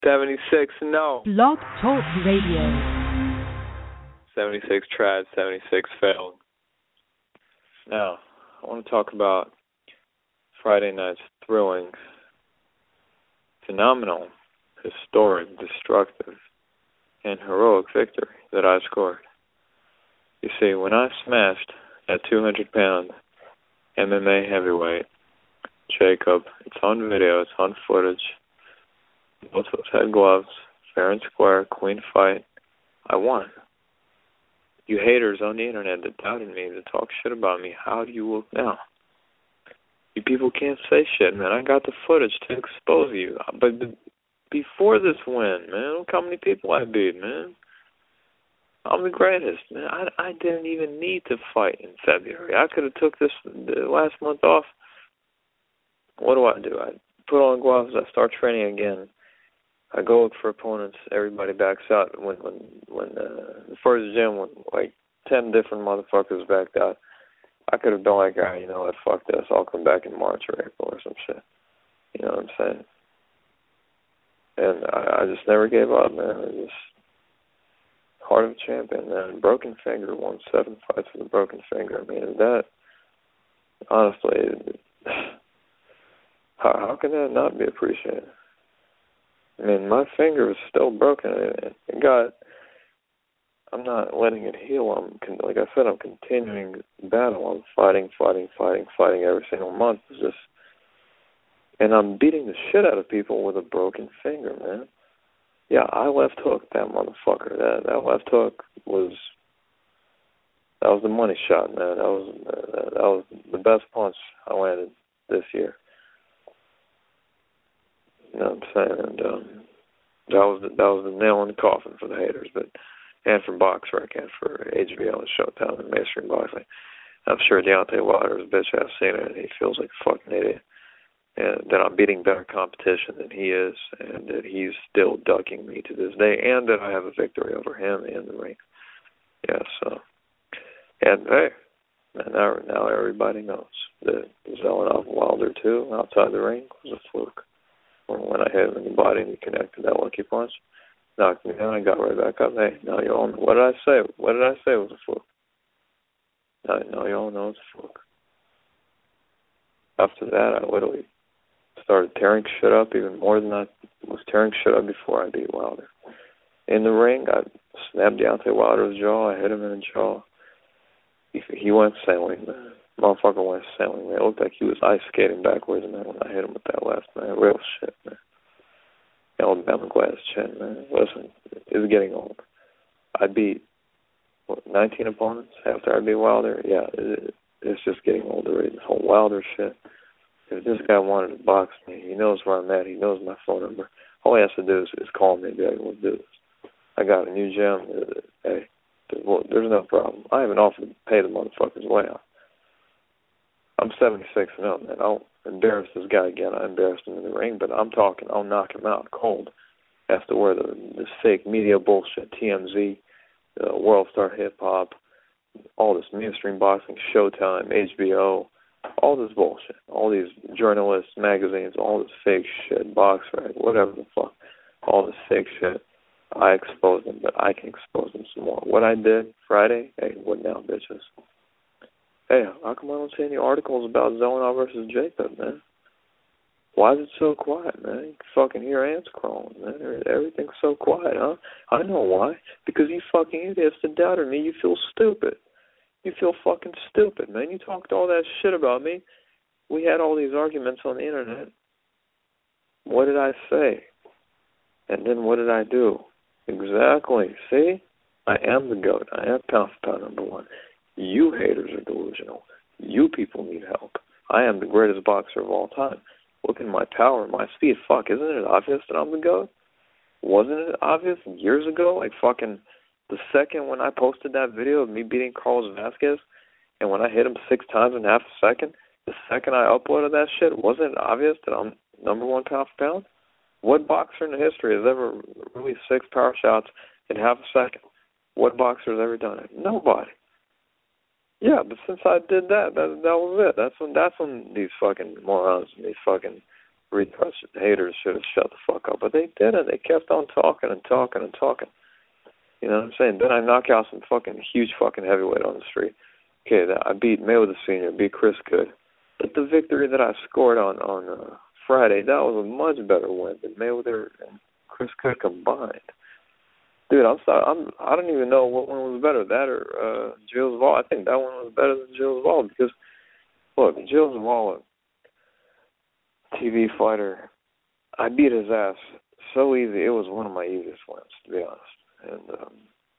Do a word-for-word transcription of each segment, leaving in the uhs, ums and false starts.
seventy-six, no. Blog Talk Radio. seventy-six tried, seventy-six failed. Now, I want to talk about Friday night's thrilling, phenomenal, historic, destructive, and heroic victory that I scored. You see, when I smashed that two hundred pound M M A heavyweight, Jacob, it's on video, it's on footage, both of us had gloves, fair and square, clean fight, I won. You haters on the internet that doubted me, that talk shit about me, how do you look now? You people can't say shit, man. I got the footage to expose you. But before this win, man, look how many people I beat, man. I'm the greatest, man. I, I didn't even need to fight in February. I could have took this the last month off. What do I do? I put on gloves. I start training again. I go look for opponents. Everybody backs out. When when when uh, the first gym, when like ten different motherfuckers backed out, I could have been like, all right, you know what, fuck this. I'll come back in March or April or some shit. You know what I'm saying? And I, I just never gave up, man. I just heart of a champion, man. Broken finger, won seven fights with a broken finger. I mean, that honestly, how how can that not be appreciated? I mean, my finger is still broken. It, it got. I'm not letting it heal. I'm like I said. I'm continuing the battle. I'm fighting, fighting, fighting, fighting every single month. It's just, and I'm beating the shit out of people with a broken finger, man. Yeah, I left hooked that motherfucker. That that left hook was. That was the money shot, man. That was that, that was the best punch I landed this year. You know what I'm saying? And um, that was the, that was the nail in the coffin for the haters, but and for BoxRec and for H B O and Showtime and mainstream boxing. I'm sure Deontay Wilder's bitch has seen it, and he feels like a fucking idiot. And that I'm beating better competition than he is, and that he's still ducking me to this day, and that I have a victory over him in the ring. Yeah, so. And hey, now, now everybody knows that Zelenov Wilder two outside the ring was a fluke. When I hit him in the body and he connected that lucky punch, knocked me down, I got right back up. Hey, now you all know. What did I say? What did I say was a fluke? Now, now you all know it's a fluke. After that, I literally started tearing shit up even more than I was tearing shit up before I beat Wilder. In the ring, I snapped Deontay Wilder's jaw. I hit him in the jaw. He, he went sailing, man. Motherfucker went sailing, man. It looked like he was ice skating backwards, man, when I hit him with that left, man. Real shit, man. Alabama glass chin, man. Listen, it's getting old. I beat, what, nineteen opponents after I beat Wilder? Yeah, it, it's just getting old already. This whole Wilder shit. If this guy wanted to box me, he knows where I'm at. He knows my phone number. All he has to do is, is call me and be like, let's do this. I got a new gym. Hey, there's no problem. I haven't offered to pay the motherfuckers way out. I'm seventy-six and oh, man. I'll embarrass this guy again. I embarrassed him in the ring, but I'm talking, I'll knock him out cold. After where the this fake media bullshit, T M Z, uh, World Star Hip Hop, all this mainstream boxing, Showtime, H B O, all this bullshit, all these journalists, magazines, all this fake shit, BoxRec, whatever the fuck, all this fake shit. I exposed them, but I can expose them some more. What I did Friday, hey, what now, bitches? Hey, how come I don't see any articles about Zelenov versus Jacob, man? Why is it so quiet, man? You can fucking hear ants crawling, man. Everything's so quiet, huh? I know why. Because you fucking idiots that doubted me, you feel stupid. You feel fucking stupid, man. You talked all that shit about me. We had all these arguments on the internet. What did I say? And then what did I do? Exactly. See? I am the GOAT. I am pound for pound number one. You haters are delusional. You people need help. I am the greatest boxer of all time. Look at my power, my speed. Fuck, isn't it obvious that I'm the GOAT? Wasn't it obvious years ago? Like fucking the second when I posted that video of me beating Carlos Vasquez and when I hit him six times in half a second, the second I uploaded that shit, wasn't it obvious that I'm number one pound for pound? What boxer in the history has ever released six power shots in half a second? What boxer has ever done it? Nobody. Yeah, but since I did that, that that was it. That's when that's when these fucking morons and these fucking retarded haters should have shut the fuck up, but they didn't. They kept on talking and talking and talking. You know what I'm saying? Then I knock out some fucking huge fucking heavyweight on the street. Okay, I beat Mayweather Senior, beat Chris Good. But the victory that I scored on on uh, Friday, that was a much better win than Mayweather and Chris Good combined. Dude, I'm sorry. I'm. I don't even know what one was better, that or uh, Gilles Zavol. I think that one was better than Gilles Zavol because, look, Gilles Zavol, T V fighter, I beat his ass so easy. It was one of my easiest wins, to be honest. And um,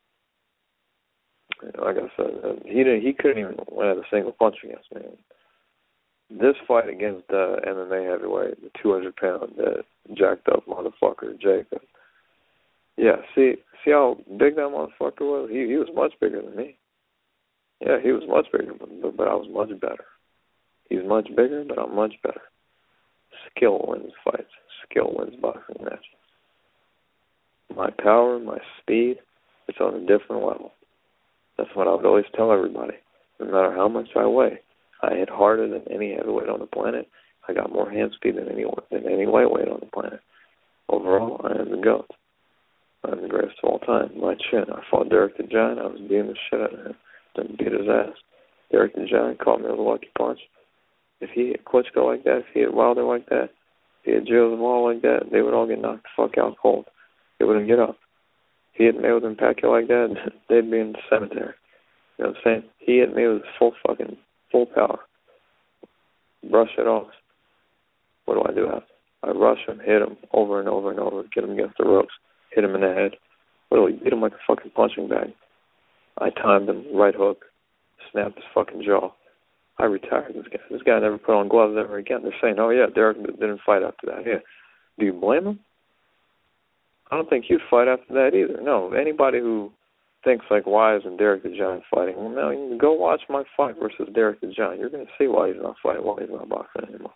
you know, like I said, he didn't. He couldn't even land a single punch against me. This fight against the uh, M M A heavyweight, the two hundred pound, that jacked up motherfucker, Jacob. Yeah, see, see how big that motherfucker was? He he was much bigger than me. Yeah, he was much bigger, but, but I was much better. He's much bigger, but I'm much better. Skill wins fights. Skill wins boxing matches. My power, my speed, it's on a different level. That's what I would always tell everybody. No matter how much I weigh, I hit harder than any heavyweight on the planet. I got more hand speed than any than any lightweight on the planet. Overall, I am the GOAT. I'm the greatest of all time. My chin. I fought Derek the Giant. I was beating the shit out of him. Didn't beat his ass. Derek the Giant caught me with a lucky punch. If he hit Klitschko like that, if he hit Wilder like that, if he hit Gilles Zavol like that, they would all get knocked the fuck out cold. They wouldn't get up. If he hit Mayweather and Pacquiao like that, they'd be in the cemetery. You know what I'm saying? He hit me with full fucking, full power. Brush it off. What do I do after? I rush him, hit him over and over and over, get him against the ropes, hit him in the head. What do we beat him like a fucking punching bag? I timed him, right hook, snapped his fucking jaw. I retired this guy. This guy never put on gloves ever again. They're saying, oh yeah, Derek didn't fight after that. Yeah. Do you blame him? I don't think he'd fight after that either. No, anybody who thinks like, why isn't Derek the Giant fighting? Well, now you can go watch my fight versus Derek the Giant. You're going to see why he's not fighting, why he's not boxing anymore.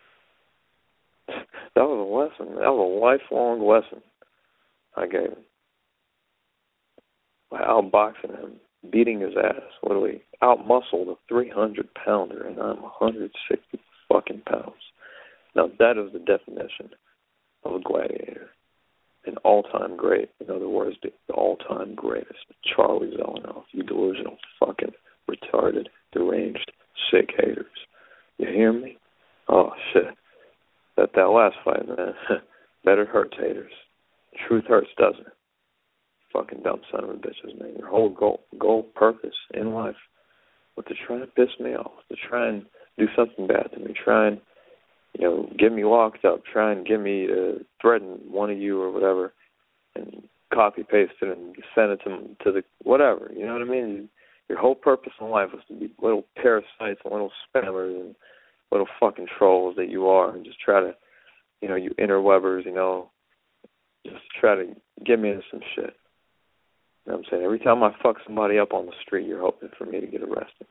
That was a lesson. That was a lifelong lesson I gave him. By outboxing him, beating his ass. What do we? Outmuscled a three hundred pounder, and I'm one hundred sixty fucking pounds. Now that is the definition of a gladiator. An all-time great. In other words, the, the all-time greatest. Charlie Zelenoff. You delusional, fucking retarded, deranged, sick haters. You hear me? Oh, shit. That that last fight, man. Better hurts haters. Truth hurts, doesn't it? Fucking dumb son of a bitches, man. Your whole goal, goal, purpose in life was to try and piss me off, to try and do something bad to me, try and, you know, get me locked up, try and get me to threaten one of you or whatever, and copy paste it and send it to to the whatever. You know what I mean? Your whole purpose in life was to be little parasites and little spammers and little fucking trolls that you are, and just try to, you know, you interwebbers, you know, just try to get me into some shit. You know what I'm saying? Every time I fuck somebody up on the street, you're hoping for me to get arrested.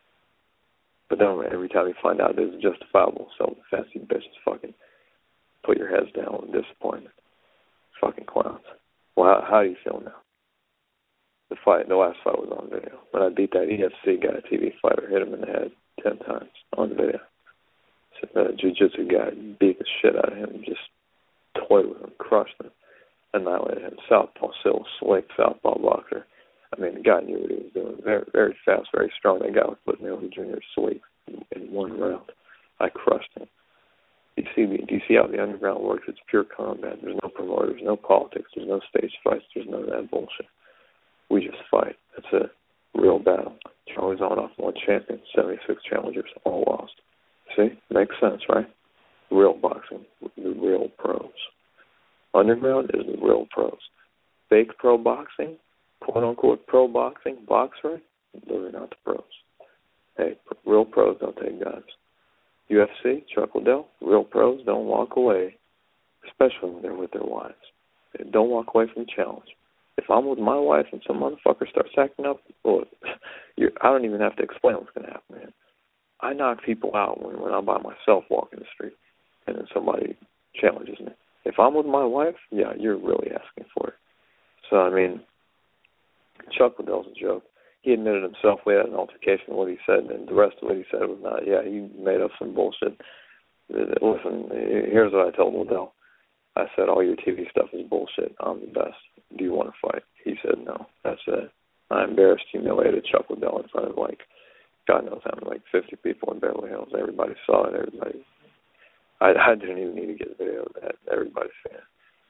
But then every time you find out it's justifiable, self-defense, you bitches fucking put your heads down with disappointment. Fucking clowns. Well, how, how do you feel now? The fight, the last fight was on video. When I beat that E F C guy, T V fighter, hit him in the head ten times on video. So the jiu-jitsu guy beat the shit out of him, just toyed with him, crushed him, annihilated him. Southpaw, still slick southpaw boxer. I mean, the guy knew what he was doing. Very, very fast, very strong. That guy was putting Neil Junior sleep in, in one round. I crushed him. You see, do you see how the underground works? It's pure combat. There's no promoters, no politics. There's no stage fights. There's none of that bullshit. We just fight. It's a real battle. Charlie Zelenoff won champion, seventy-six challengers, all lost. See? Makes sense, right? Real boxing, the real pros. Underground is the real pros. Fake pro boxing, quote-unquote pro boxing, boxer, those are not the pros. Hey, real pros don't take guns. U F C, Chuck Liddell, real pros don't walk away, especially when they're with their wives. They don't walk away from the challenge. If I'm with my wife and some motherfucker starts acting up, well, you're, I don't even have to explain what's going to happen, man. I knock people out when, when I'm by myself walking the street and then somebody challenges me. If I'm with my wife, yeah, you're really asking for it. So, I mean, Chuck Liddell's a joke. He admitted himself we had an altercation with what he said, and the rest of what he said was not, yeah, he made up some bullshit. listen, here's what I told Liddell. I said, all your T V stuff is bullshit. I'm the best. Do you want to fight? He said, no. That's it. I embarrassed, humiliated Chuck Liddell in front of, like, God knows how many, like fifty people in Beverly Hills. Everybody saw it. Everybody. I, I didn't even need to get a video of that. Everybody's fan.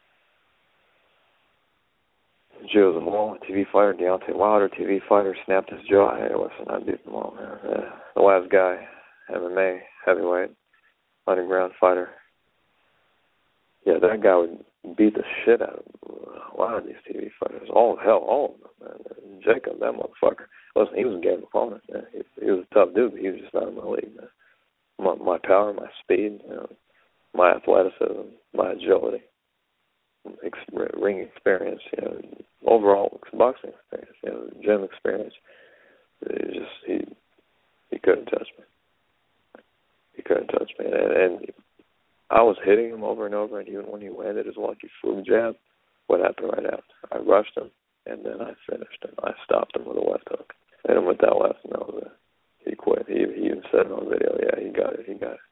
Joe Zamora, T V fighter, Deontay Wilder, T V fighter, snapped his jaw. Hey, listen, I beat them all, man. Yeah. The last guy, M M A, heavyweight, underground fighter. Yeah, that guy would beat the shit out of a lot of these T V fighters. All hell, all of them, man. Jacob, that motherfucker. Listen, he was a game opponent, man. He, he was a tough dude, but he was just not in my league, man. My, my power, my speed, you know, my athleticism, my agility, ex- ring experience, you know, overall boxing experience, you know, gym experience. It just he he couldn't touch me. He couldn't touch me, and, and I was hitting him over and over. And even when he landed his lucky fluke jab, what happened right after? I rushed him, and then I finished him. I stopped him with a left hook. Hit him with that left, and that was it. He quit. He, he even said it on video, yeah, he got it. He got it.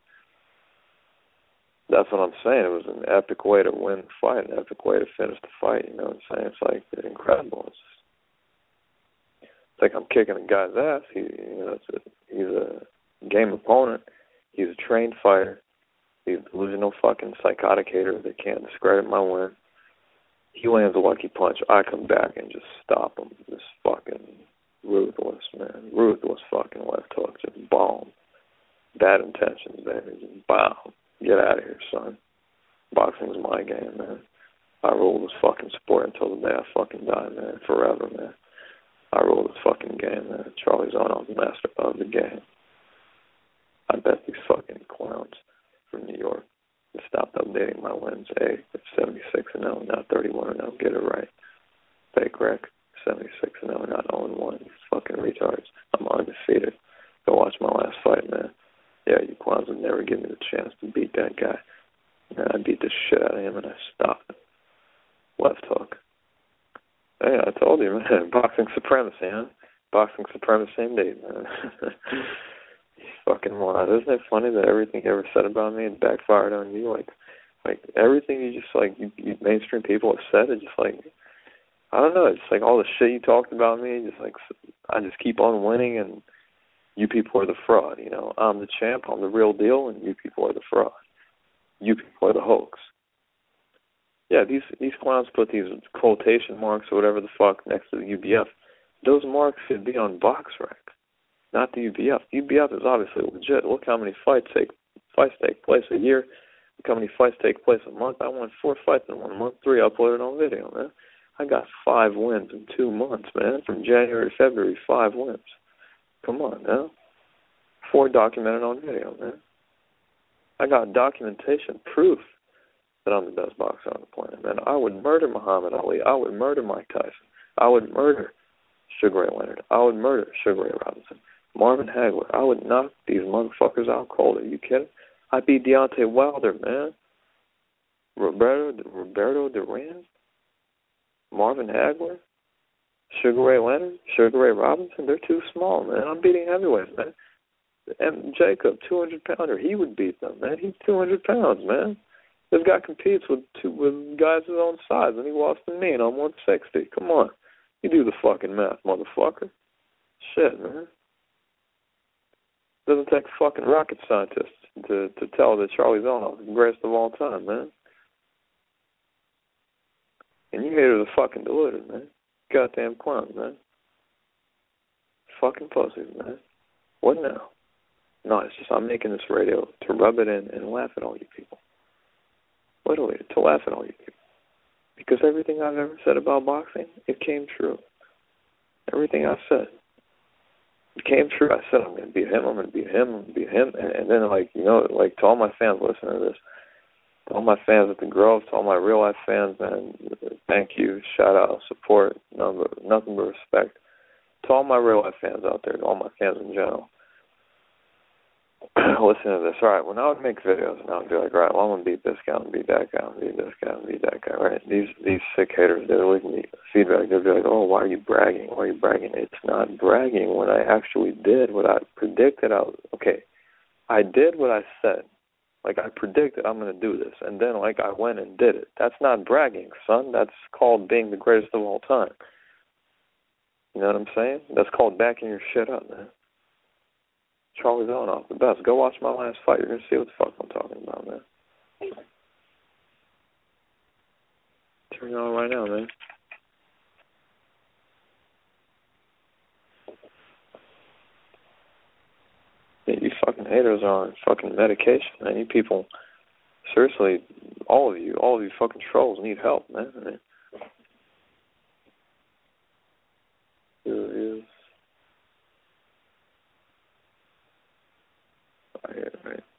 That's what I'm saying. It was an epic way to win the fight, an epic way to finish the fight. You know what I'm saying? It's like it's incredible. It's, just, it's like I'm kicking a guy's ass. He, you know, it's a, he's a game opponent. He's a trained fighter. He's a delusional fucking psychotic hater that can't discredit my win. He lands a lucky punch. I come back and just stop him. Just fucking ruthless, man. Ruthless fucking left hook. Just bomb. Bad intentions, baby. Just bomb. Get out of here, son. Boxing's my game, man. I rule this fucking sport until the day I fucking die, man. Forever, man. I rule this fucking game, man. Charlie Zono's the master of the game. I bet these fucking clowns from New York stopped updating my wins. Hey, it's seventy-six and oh, not thirty-one and oh. Get it right. Fake Rick, seventy-six and oh, not oh and one. You fucking retards. I'm undefeated. Go watch my last fight, man. Yeah, you clowns would never give me the chance to beat that guy. And I beat the shit out of him, and I stopped him. Left hook. Hey, I told you, man. Boxing supremacy, huh? Boxing supremacy indeed, man. Fucking wild. Isn't it funny that everything you ever said about me it backfired on you? Like, like everything you just like you, you mainstream people have said, it just like I don't know. It's like all the shit you talked about me. Just like I just keep on winning, and you people are the fraud. You know, I'm the champ. I'm the real deal, and you people are the fraud. You people are the hoax. Yeah, these these clowns put these quotation marks or whatever the fuck next to the U B F. Those marks should be on BoxRec. Not the U B F. The U B F is obviously legit. Look how many fights take fights take place a year. Look how many fights take place a month. I won four fights in one month. Three uploaded on video, man. I got five wins in two months, man. From January to February, five wins. Come on, now. Four documented on video, man. I got documentation, proof that I'm the best boxer on the planet, man. I would murder Muhammad Ali. I would murder Mike Tyson. I would murder Sugar Ray Leonard. I would murder Sugar Ray Robinson. Marvin Hagler. I would knock these motherfuckers out cold. Are you kidding? I beat Deontay Wilder, man. Roberto Roberto Duran. Marvin Hagler. Sugar Ray Leonard. Sugar Ray Robinson. They're too small, man. I'm beating heavyweights, man. And Jacob, two hundred pounder. He would beat them, man. He's two hundred pounds, man. This guy competes with two with guys his own size, and he lost to me, and I'm one sixty. Come on. You do the fucking math, motherfucker. Shit, man. Doesn't take a fucking rocket scientist to, to tell that Charlie Zono is the greatest of all time, man. And you haters are fucking deluded, man. Goddamn clowns, man. Fucking pussies, man. What now? No, it's just I'm making this radio to rub it in and laugh at all you people. Literally, to laugh at all you people. Because everything I've ever said about boxing, it came true. Everything I said, it came true. I said, I'm going to beat him, I'm going to beat him, I'm going to beat him. And, and then, like, you know, like, to all my fans listening to this, to all my fans at the Grove, to all my real-life fans, man, thank you, shout-out, support, nothing but, nothing but respect. To all my real-life fans out there, to all my fans in general, listen to this. All right, when I would make videos, and I would be like, all right, well, I'm going to beat this guy, I'm going to beat that guy, I'm going to beat this guy, I'm going to beat that guy, right? These these sick haters, they're leaving me feedback. They'll be like, oh, why are you bragging? Why are you bragging? It's not bragging when I actually did what I predicted. I was, okay, I did what I said Like, I predicted I'm going to do this, and then, like, I went and did it. That's not bragging, son. That's called being the greatest of all time. You know what I'm saying? That's called backing your shit up, man. Charlie Zelenoff, the best. Go watch my last fight. You're going to see what the fuck I'm talking about, man. Turn it on right now, man. You fucking haters are on fucking medication, man. You people, seriously, all of you, all of you fucking trolls need help, man. I mean, reviews. I hear it, right?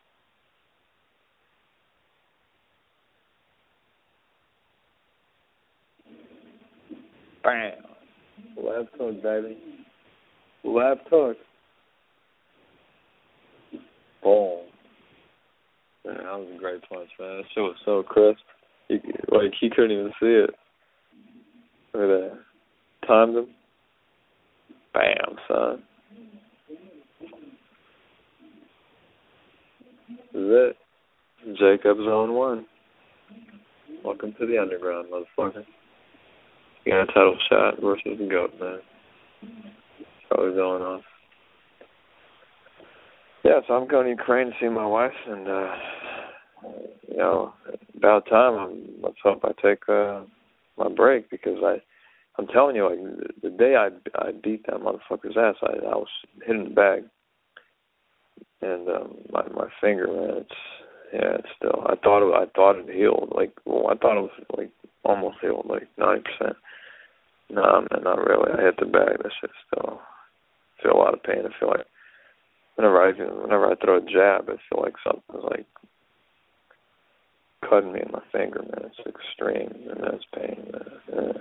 Bam. Lab talk, baby. Lab talk. Boom. Man, that was a great punch, man. That shit was so crisp. You, like, he couldn't even see it. Look at that. Timed him. Bam, son. This is it. Jacob's on one. Welcome to the underground, motherfucker. You got a title shot versus the GOAT, man. Probably going off. Yeah, so I'm going to Ukraine to see my wife, and, uh, you know, about time, I'm, let's hope I take uh, my break, because I, I'm telling you, like, the, the day I, I beat that motherfucker's ass, I, I was hitting the bag, and um, my my finger, man, it's, yeah, it's still, I thought it, I thought it healed, like, well, I thought it was, like, almost healed, like, ninety percent. No, man, not really. I hit the bag, that shit still, I feel a lot of pain. I feel like, Whenever I whenever I throw a jab, I feel like something's like cutting me in my finger, man. It's extreme, and that's pain, man.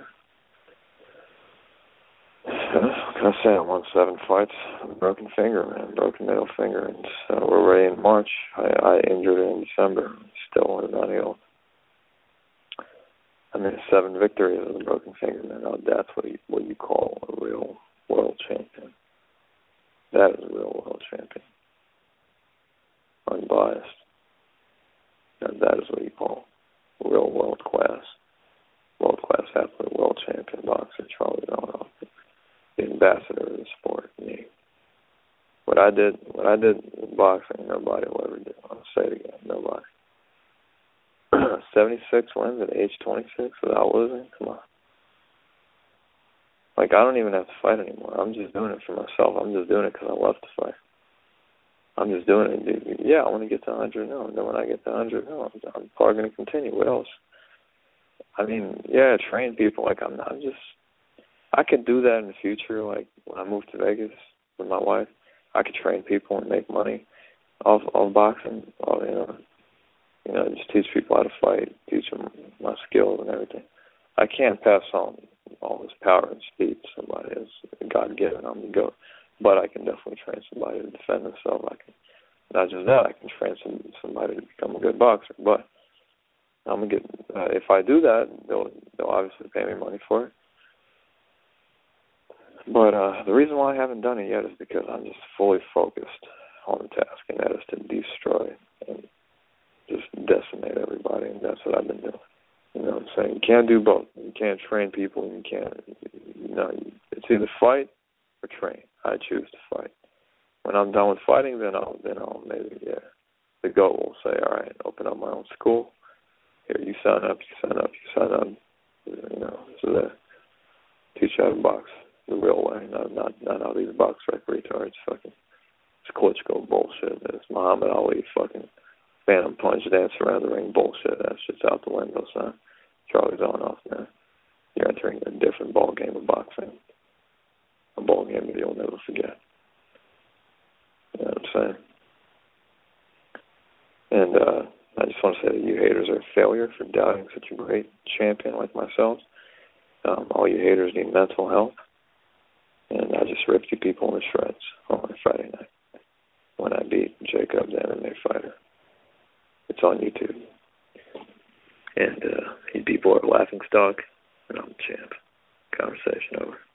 Yeah. What can I say? I won seven fights, broken finger, man, broken middle finger, and uh, we're ready in March. I, I injured it in December, still not healed. I mean, seven victories with a broken finger, man. Now that's what you, what you call a real world champion. That is a real world champion. Unbiased. Now that is what you call real world class. World class athlete, world champion boxer, Charlie Zelenoff. The ambassador of the sport, me. What I did what I did in boxing, nobody will ever do. I'll say it again, nobody. seventy-six wins at age twenty-six without losing? Come on. Like, I don't even have to fight anymore. I'm just doing it for myself. I'm just doing it because I love to fight. I'm just doing it. Dude. Yeah, I want to get to one hundred now. And then when I get to one hundred, no, I'm, I'm probably going to continue. What else? I mean, yeah, train people. Like, I'm not just... I could do that in the future. Like, when I move to Vegas with my wife, I could train people and make money off, off boxing. Off, you know, you know, just teach people how to fight, teach them my skills and everything. I can't pass on all this power and speed to somebody. It's God-given. I'm the GOAT. But I can definitely train somebody to defend themselves. I can, not just that, I can train some, somebody to become a good boxer. But I'm gonna get. Uh, if I do that, they'll they'll obviously pay me money for it. But uh, the reason why I haven't done it yet is because I'm just fully focused on the task, and that is to destroy and just decimate everybody, and that's what I've been doing. You know what I'm saying? You can't do both. You can't train people, and you can't, you know, it's either fight or train. I choose to fight. When I'm done with fighting, then I'll, then I'll maybe, yeah, the GOAT will say, all right, open up my own school. Here, you sign up, you sign up, you sign up, you know, so that teach you how to box the real way, not not, not how these box rec retards fucking, it's Klitschko bullshit. It's Muhammad Ali fucking phantom punch dance around the ring bullshit. That shit's out the window, son. Charlie Zelenoff, man. You're entering a different ball game of boxing. A ball game that you'll never forget. You know what I'm saying? And uh, I just want to say that you haters are a failure for doubting such a great champion like myself. Um, all you haters need mental health. And I just ripped you people into shreds on Friday night when I beat Jacob, the M M A fighter. It's on YouTube. And uh, he beat Boyd Laughingstock, and I'm the champ. Conversation over.